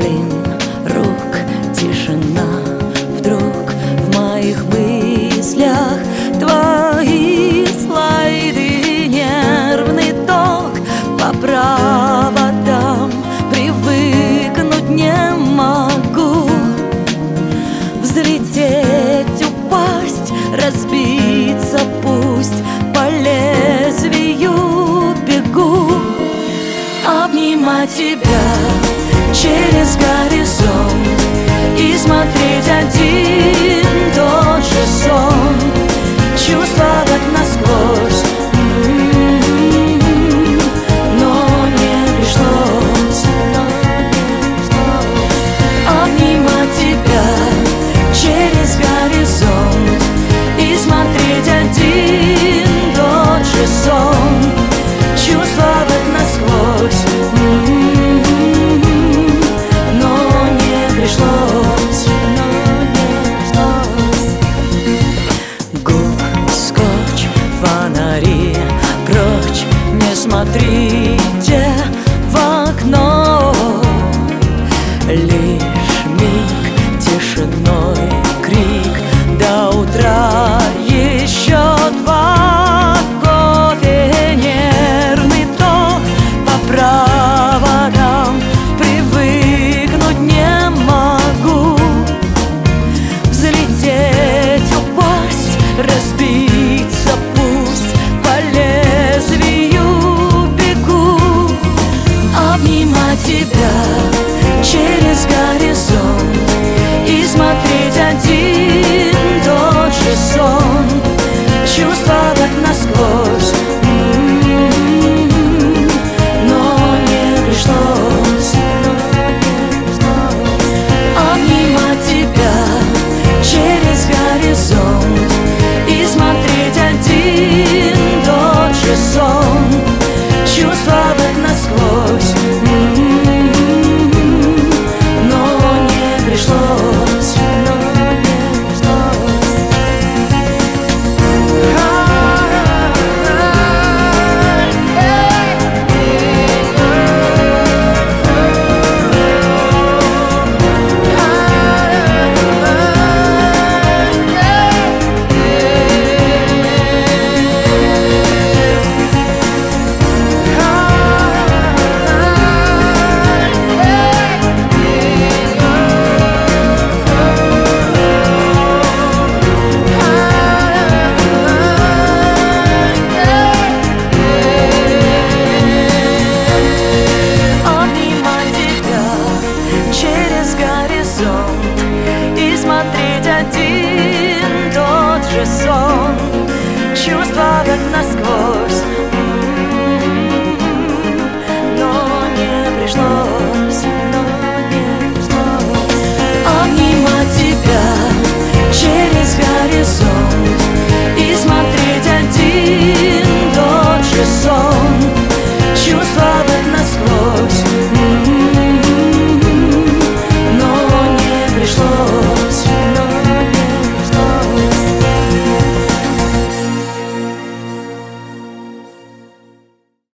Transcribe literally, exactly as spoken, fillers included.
один рук тишина. Вдруг в моих мыслях твои слайды, нервный ток по проводам. Привыкнуть не могу, взлететь, упасть, разбиться, пусть по лезвию бегу. Обнимать тебя через горизонт и смотреть один тот же сон, чувствовать насквозь, но не пришлось. Обнимать тебя через горизонт и смотреть один тот же сон, чувствовать насквозь, но не пришлось. Губ скотч, фонари, прочь, не смотрите в окно. Ли